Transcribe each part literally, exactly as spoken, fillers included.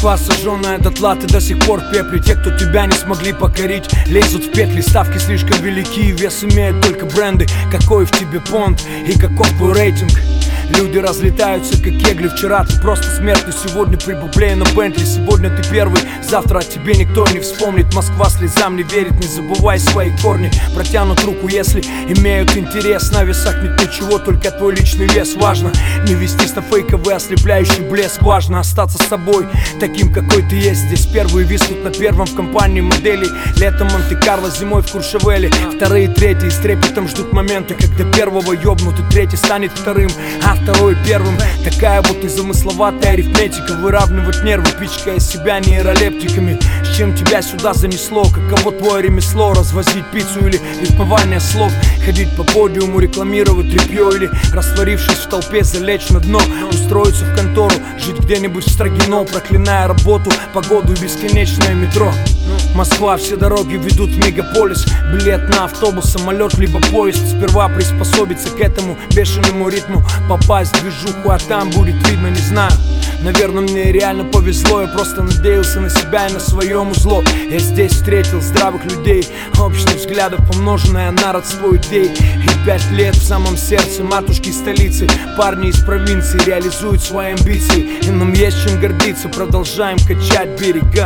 Москва, сожженная дотла, ты до сих пор в пепле. Те, кто тебя не смогли покорить, лезут в петли. Ставки слишком велики, вес имеют только бренды. Какой в тебе понт и каков твой рейтинг? Люди разлетаются, как кегли. Вчера ты просто смертный, сегодня прибублей на Бентли. Сегодня ты первый, завтра о тебе никто не вспомнит. Москва слезам не верит, не забывай свои корни. Протянут руку, если имеют интерес. На весах нет ничего, только твой личный вес. Важно не вестись на фейковый ослепляющий блеск. Важно остаться с собой, таким какой ты есть. Здесь первые виснут на первом в компании моделей. Летом Монте-Карло, зимой в Куршевеле. Вторые, третьи с трепетом ждут момента, когда первого ёбнут и третий станет вторым, а второй первым. Такая вот незамысловатая арифметика. Выравнивать нервы, пичкая себя нейролептиками. С чем тебя сюда занесло? Каково твое ремесло? Развозить пиццу или рифмование слов? Ходить по подиуму, рекламировать тряпье или, растворившись в толпе, залечь на дно? Устроиться в контору, жить где-нибудь в Строгино, проклиная работу, погоду и бесконечное метро. Москва, все дороги ведут в мегаполис. Билет на автобус, самолет, либо поезд. Сперва приспособиться к этому бешеному ритму, попасть в движуху, а там будет видно, не знаю. Наверное, мне реально повезло, я просто надеялся на себя и на своем узло. Я здесь встретил здравых людей, общность взглядов, помноженная на родство идей. И пять лет в самом сердце матушки столицы. Парни из провинции реализуют свои амбиции, и нам есть чем гордиться. Продолжаем качать берега.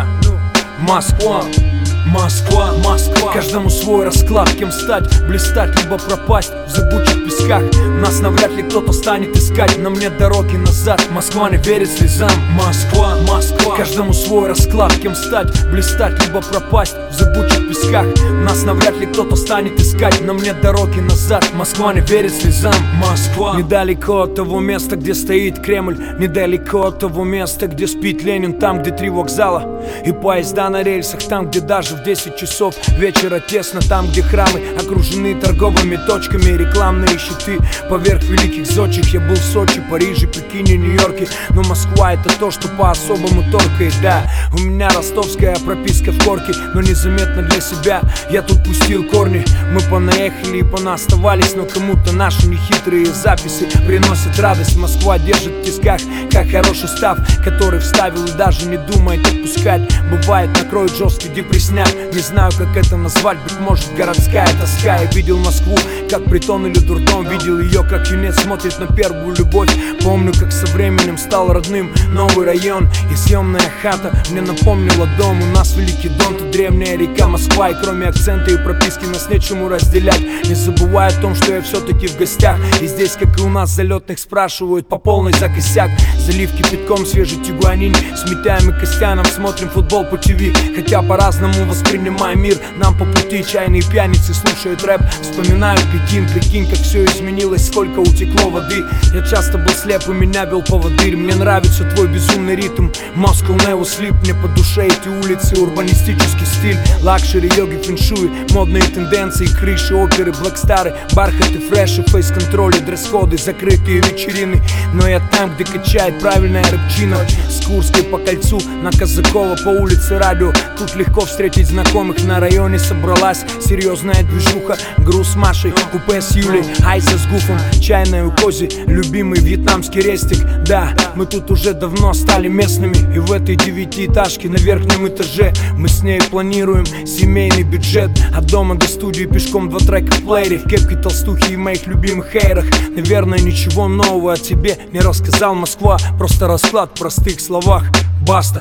Москва, Москва, Москва. Каждому свой расклад, кем стать, блистать, либо пропасть в зыбучих песках. Нас навряд ли кто-то станет искать, нам нет дороги назад. Москва не верит слезам. Москва, Москва. Каждому свой расклад, кем стать, блистать, либо пропасть в зыбучих песках. Нас навряд ли кто-то станет искать, нам нет дороги назад. Москва не верит слезам. Москва. Недалеко от того места, где стоит Кремль, недалеко от того места, где спит Ленин. Там, где три вокзала и поезда на рельсах. Там, где даже в десять часов вечера тесно. Там, где храмы окружены торговыми точками, рекламные щиты поверх великих зодчих. Я был в Сочи, Париже, Пекине, Нью-Йорке, но Москва — это то, что по-особому торкает. Да, у меня ростовская прописка в корке, но незаметно для себя я тут пустил корни. Мы понаехали и понаоставались, но кому-то наши нехитрые записи приносят радость. Москва держит в тисках, как хороший став, который вставил и даже не думает отпускать. Бывает, накроет жесткий депресняк. Не знаю, как это назвать, быть может, городская тоска. Я видел Москву, как притон или дурдом. Видел ее, как юнец смотрит на первую любовь. Помню, как со временем стал родным новый район и съемная хата мне напомнила дом. У нас великий дом, тут древняя река Москва. И кроме акцента и прописки нас нечему разделять. Не забывай о том, что я все-таки в гостях. И здесь, как и у нас, залетных спрашивают по полной за косяк. Залив кипятком, свежий тигуанин. С Митяем и Костяном смотрим футбол по ТВ. Хотя по-разному воспринимаем мир, нам по пути чайные пьяницы слушают рэп. Вспоминают Пекин, прикинь, как все изменилось, сколько утекло воды. Я часто был слеп, и меня вел поводырь. Мне нравится твой безумный ритм, Moscow never sleep. Мне по душе эти улицы, урбанистический стиль, лакшери, йоги, фэншуй, модные тенденции, крыши, оперы, блэкстары, бархаты, фреши, фейс-контроли, дресс-коды, закрытые вечерины. Но я там, где качает правильная рэпчина. С Курской по кольцу, на Казакова по улице Радио. Тут легко встретить знакомых, на районе собралась серьезная движуха. Груз с Машей, купе с Юлей, Айса с Гуфом, чайная у Кози, любимый вьетнамский рестик. Да, мы тут уже давно стали местными, и в этой девятиэтажке на верхнем этаже мы с ней планируем семейный бюджет. От дома до студии пешком два трека в плеере, в кепке толстухи и моих любимых хейрах. Наверное, ничего нового о тебе не рассказал Москва, просто расклад в простых словах. Баста.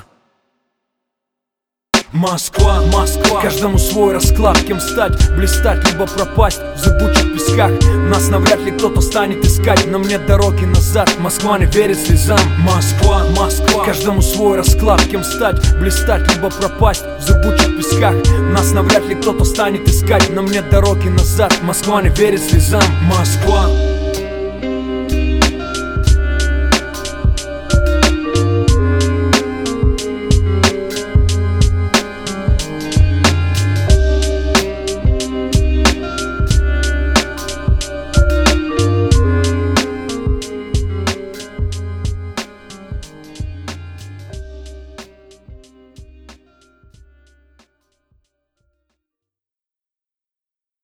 Москва, Москва. Каждому свой расклад, кем стать, блистать, либо пропасть в зыбучих песках. Нас навряд ли кто-то станет искать, нам нет дороги назад. Москва не верит слезам. Москва, Москва. Каждому свой расклад, кем стать, блистать, либо пропасть в зыбучих песках. Нас навряд ли кто-то станет искать, нам нет дороги назад. Москва не верит слезам. Москва.